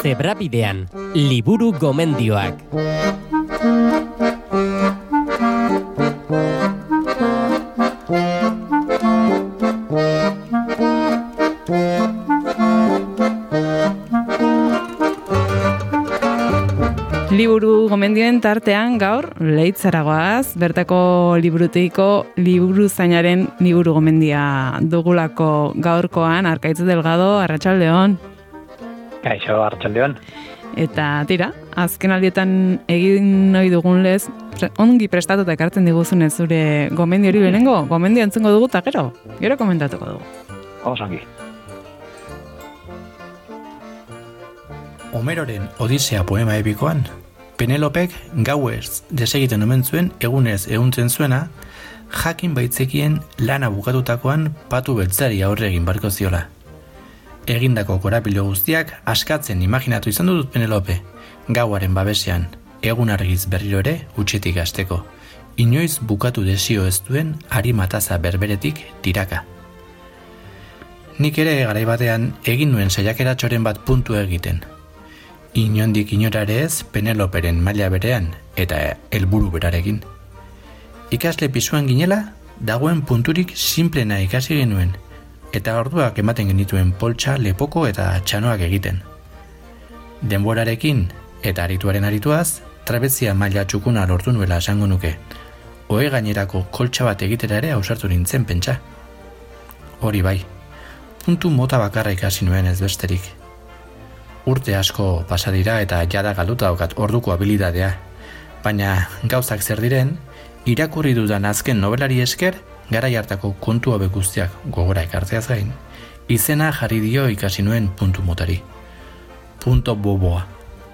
Zebrabidean, liburu gomendioak. Liburu gomendioen tartean gaur Leitzaragoaz, bertako liburutegiko liburuzainaren liburu gomendia dugulako gaurkoan. Arkaitz Delgado, arratsaldeon. Kaixo, arratsaldeon. Eta tira, azken aldietan egin ohi dugun lez, ongi prestatuta ekartzen diguzunez zure gomendi hori lehenengo, gomendia entzungo dugu eta gero komentatuko dugu. Osongi. Homeroren Odisea poema epikoan, Penelopek gauez desegiten omen zuen egunez ehuntzen zuena, jakin baitzekien lana bukatutakoan patu beltzari aurre egin barko ziola. Egindako korapilo guztiak askatzen imaginatu izan dut Penelope, gauaren babesean, egun argiz berriro ere utxetik hasteko. Inoiz bukatu desio ez duen arimataza berberetik tiraka. Nik ere garai batean egin nuen saiakera txoren bat puntu egiten. Inondik inora ere ez Peneloperen maila berean eta helburu berarekin. Ikasle pisuan ginela, dagoen punturik simplena ikasi genuen, eta orduak ematen genituen poltsa, lepoko eta txanoak egiten. Denborarekin eta arituaren arituaz, trapezia maila txukuna lortu nuela esango nuke. Ohe gainerako koltsa bat egitera ere ausartu nintzen pentsa. Hori bai, puntu mota bakarra ikasi nuen ez besterik. Urte asko pasadira eta jada galduta daukat orduko habilidadea, baina gauzak zer diren, irakurri dudan azken nobelari esker, garai hartako kontu hauek guztiak gogora ekartzeaz gain, izena jarri dio ikasi nuen puntu motari. Punto boboa.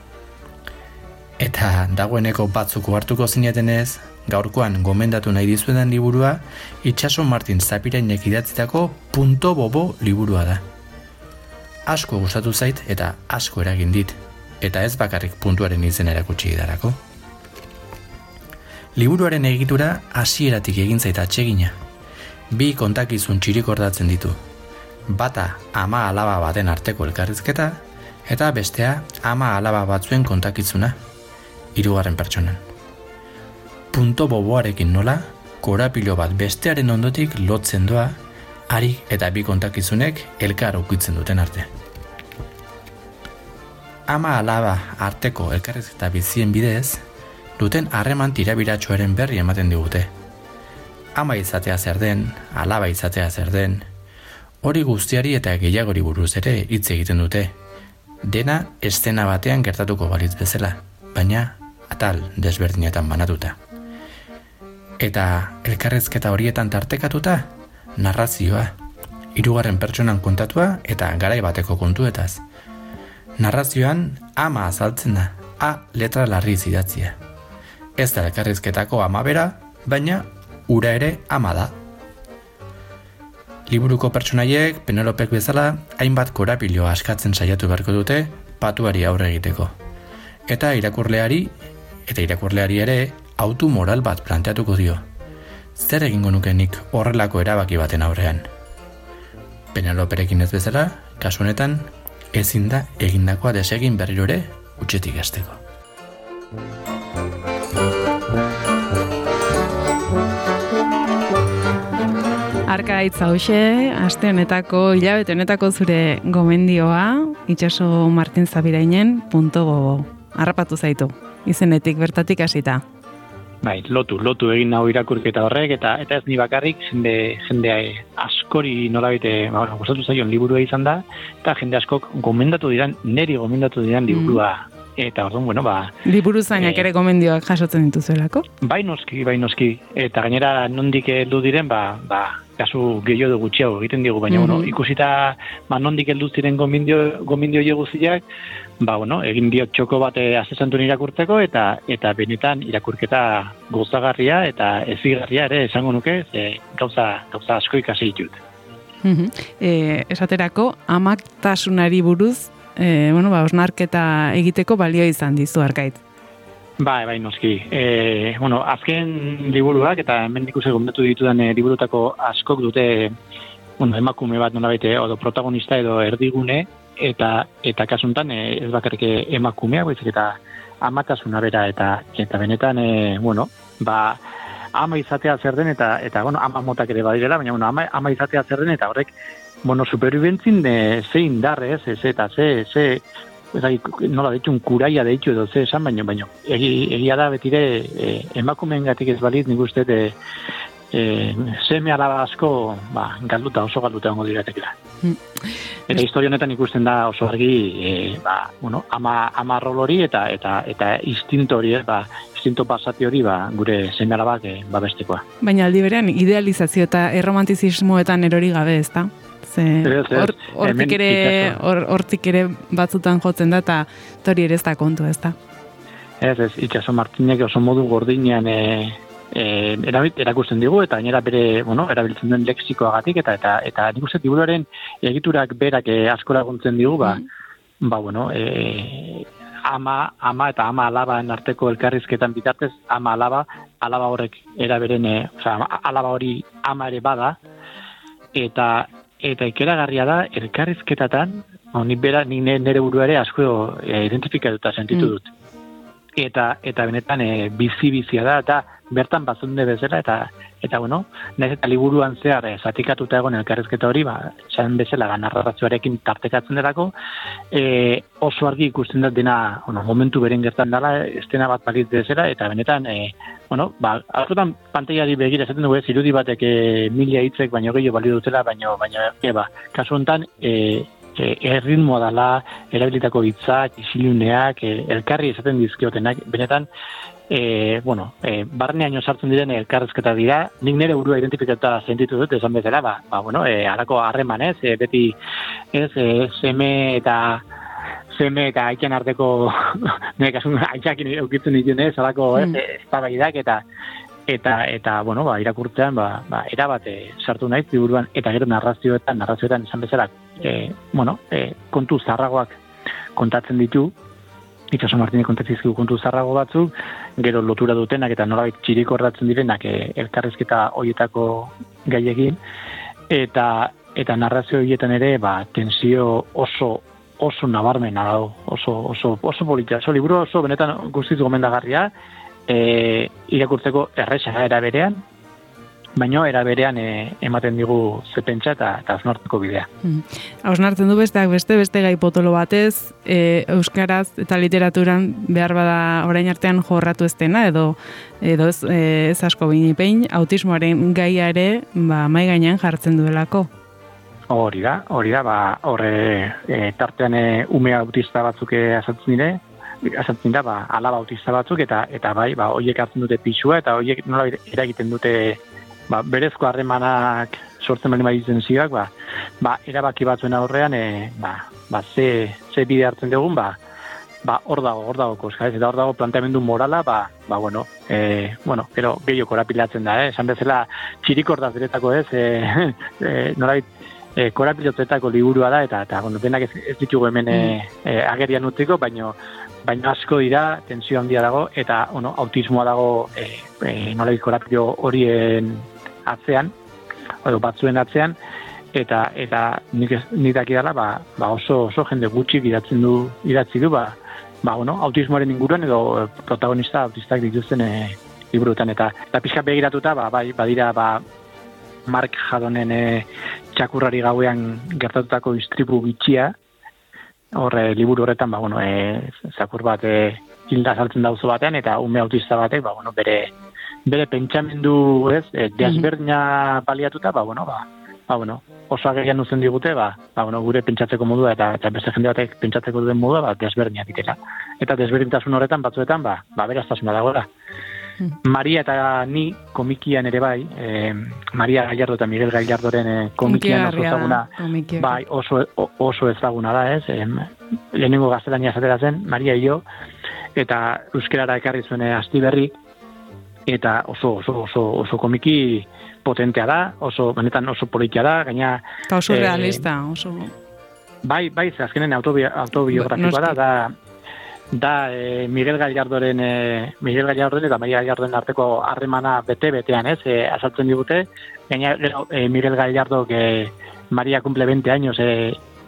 Eta dagoeneko batzuko hartuko zinetenez, gaurkoan gomendatu nahi dizuetan liburua, Itxaso Martin Zapirainek idatzitako Punto Bobo liburua da. Asko gustatu zait eta asko eragin dit, eta ez bakarrik puntuaren izena erakutsi darako. Liburuaren egitura hasieratik egin zait atsegina. Bi kontakizun txirikordatzen ditu. Bata ama alaba baten arteko elkarrizketa, eta bestea ama alaba batzuen kontakizuna, hirugarren pertsonan. Punto boboarekin nola, korapilo bat bestearen ondotik lotzen doa, harik eta bi kontakizunek elkar ukitzen duten arte. Ama alaba arteko elkarrizketa bizien bidez, duten harreman tirabiratxoaren berri ematen digute. Ama izatea zer den, alaba izatea zer den, hori guztiari eta gehiagori buruz ere hitz egiten dute. Dena eszena batean gertatuko balitz bezala, baina atal desberdinetan banatuta. Eta elkarrizketa horietan tartekatuta, narrazioa, hirugarren pertsonan kontatua eta garai bateko kontuetaz. Narrazioan ama azaltzen da, A letra larriz idatzia. Ez da elkarrizketako ama bera, baina ura ere ama da. Liburuko pertsonaiek, Penelopek bezala, hainbat korapilo askatzen saiatu beharko dute patuari aurre egiteko. Eta irakurleari ere autu moral bat planteatuko dio. Zer egingo nuke nik horrelako erabaki baten aurrean? Peneloperekin ez bezala, kasu honetan, ezin da egindakoa desegin berriro ere utxetik hasteko. Arkaitz hauxe, aste honetako, hilabete honetako zure gomendioa, Itxaso Martin Zapirainen Punto Bobo. Harrapatu zaitu, izenetik bertatik hasita. Bai, lotu egin hau irakurketa horrek, eta ez ni bakarrik, jende askori nolabite, gustatu zaion liburua izan da, eta jende askok neri gomendatu diran liburua. Eta orduan, Liburuzainak ere gomendioak jasotzen dituzuelako? Bai noski. Eta gainera nondik heldu diren, kasu gehiago gutxiago egiten digu, baina ikusita nondik heldu ziren gomendio guztiak, egin biot txoko bat asesantun irakurtzeko, eta benetan irakurketa gozagarria eta ezigarria ere esango nuke, gauza asko ikasi ditut. Esaterako, amaktasunari buruz, osnarketa egiteko balio izan dizu, Arkaitz. Bai, noski. Azken liburuak, eta hemen ikusi gomendatu ditudan liburutako askok dute emakume bat nolabait, edo protagonista edo erdigune, eta kasuntan ez bakarrik emakumea, baizik eta amatasuna bera eta benetan ama izatea zer den eta ama motak ere badirela, baina ama izatea zer den eta horrek superviventzin ze indar, ze nola ditun kuraia deitu edo ze esan, baino egia da betire emakumeengatik ez balit nik uste seme alaba asko oso galduta ongo diratekela. Eta historia honetan ikusten da oso argi ama rol hori eta instinto hori, instinto pasati hori gure seme alabak babestekoa. Baina aldi berean idealizazio eta erromantizismoetan erori gabe, ezta? Hortik ere batzutan jotzen da eta hori ere ez da kontu, ez da? Ez, Itxaso Martinek oso modu gordinean erakusten digu, eta gainera bere erabiltzen duen lexikoagatik, eta nik uste liburuaren egiturak berak asko laguntzen digu, ama eta ama alabaen arteko elkarrizketan bitartez, ama alaba horrek eraberen, alaba hori ama ere bada, eta ikeragarria da, elkarrizketatan, nik nire buruare asko identifikatuta sentitu dut. Eta benetan bizia da, eta bertan bazunde bezala, eta nahiz eta liburuan zehar zatikatuta egon elkarrizketa hori, esan bezala narrazioarekin tartekatzen derako, oso argi ikusten dut dena, momentu beren gertan dela, estena bat balitz bezala, eta benetan, askotan pantailari begira esaten dugu irudi batek 1000 hitzek baino gehiago balio dutela, baino kasu honetan, erritmoa dela, erabilitako hitzak, isiluneak, elkarri esaten dizkiotenak, benetan, barneaino sartzen diren elkarrezketa dira, nik nire burua identifikatuta sentitu dut, esan bezala, harako harreman, beti, seme eta aitzen arteko, nire kasun aitzakin eukitzen dituen, harako eztabaidak eta irakurtzean, erabat sartu naiz liburuan, eta gero narrazioetan esan bezala, kontu zarragoak kontatzen ditu, Itxaso Martinek kontatzizkigu kontu zarrago batzuk, gero lotura dutenak eta nolabait txirikordatzen direnak elkarrizketa hoietako gaiekin, eta narrazio horietan ere, tensio oso nabarmena dago, oso politia, oso liburu oso benetan guztiz gomendagarria, irakurtzeko erresa era berean, baino era berean ematen digu ze pentsa eta hausnartzeko bidea. Hausnartzen du besteak beste gai potolo batez, euskaraz eta literaturan behar bada orain artean jorratu ez dena, edo ez asko binipein, autismoaren gaia ere mai gainean jartzen duelako. Hori da, horre tartean ume autista batzuk azaltzen da, alaba autista batzuk, eta horiek hartzen dute pixua, eta horiek nola eragiten dute berezko harremanak sortzen bali maitzen zioak, erabaki batzuen aurrean, ze bide hartzen dugun, hor dago koska, eta hor dago planteamendu morala, pero gehiago korapilatzen da, esan bezala txirikordaz diretako nolabait, korapilotzetako liburua da, eta denak ez ditugu hemen agerian utziko, baino asko dira, tensio handia dago, eta autismoa dago nolabait korapilo horien atzean, batzuen atzean, eta nik dakidala, oso jende gutxik idatzi du, autismoaren inguruan edo protagonista autistak dituzten liburuetan, eta pixka begiratuta, badira, Mark Hadonen txakurrari gauean gertatutako istripu bitxia, liburu horretan, zakur bat hilda saltzen dauzo batean, eta ume autista batek, bere pentsamendu desberdina baliatuta, oso agerian uzen digute, gure pentsatzeko modua eta beste jende batek pentsatzeko duen modua, desberdina ditela. Eta desberdintasun horretan batzuetan, beraztasuna dagoela. Maria eta ni komikian ere bai, Maria Gallardo eta Miguel Gallardoren komikian oso ezaguna, oso ezaguna da, lehenengo gaztelania esatera zen, Maria y yo, eta euskerara ekarri zuen Astiberri, eta oso komiki potentea da, benetan oso politia da, gaina... Eta oso realista, oso... Bai, azkenen autobiografikoa da Miguel Gallardoren eta Maria Gallardoren arteko harremana bete-betean, azaltzen digute, gaina Miguel Gallardo, Maria cumple 20 años,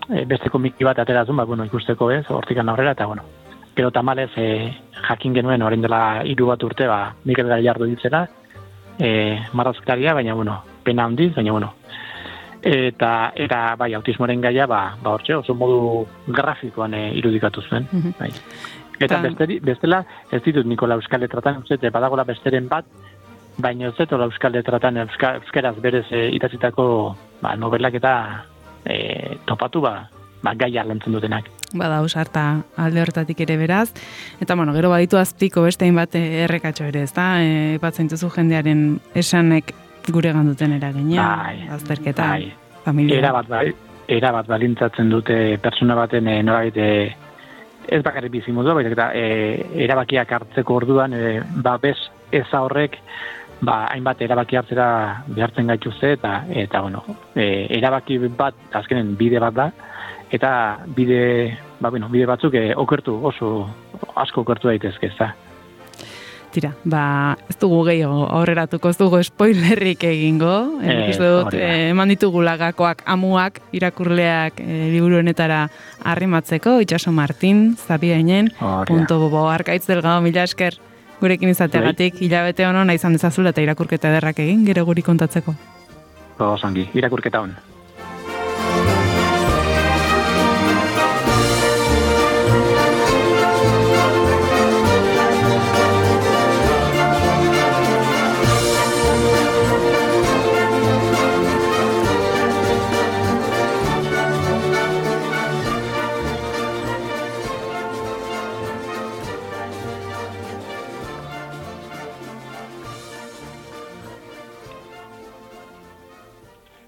beste komiki bat aterazun, bueno, ikusteko ez, hortikan aurrera, eta bueno, gero tamalez jakin genuen orain dela 3 bat urte, Mikel Gallardo ditzera, marrazkaria, baina bueno, pena handiz, baina bueno, eta bai, autismoaren gaia, hortxe, oso modu grafikoan irudikatu zuen, bai. Eta bestela, ez ditut Nikola Euskal Letratan, badagola besteren bat, baina ez dut Euskal Letratan euskaraz berez idatzitako novelak eta topatu gaia lantzen dutenak. Bada usarta alde hortatik ere beraz. Eta bueno, gero baditu azpiko bestein bat errekatxo ere, ezta? Batzen duzu jendearen esanek gure ganduten eragina, azterketa, familia. Era bat balintzatzen dute pertsona baten norabait ez bakarrik bizimodua, baizik eta erabakiak hartzeko orduan bez eza horrek hainbat erabaki hartzera behartzen gaituzte eta bueno, erabaki bat azkenen bide bat da eta bide batzuk okertu, oso asko okertu daitezke, ezta. Tira, ez dugu gehiago aurreratuko, ez dugu spoilerrik egingo. Uste dut, eman ditugula gakoak, amuak, irakurleak liburu honetara arrimatzeko, Itxaso Martin, zabiainen.bobo, Arkaitz Delgado, mila esker gurekin izateagatik, hilabete hono nahi izan dezazula eta irakurketa ederrak egin, gero guri kontatzeko. Osongi, irakurketa hon.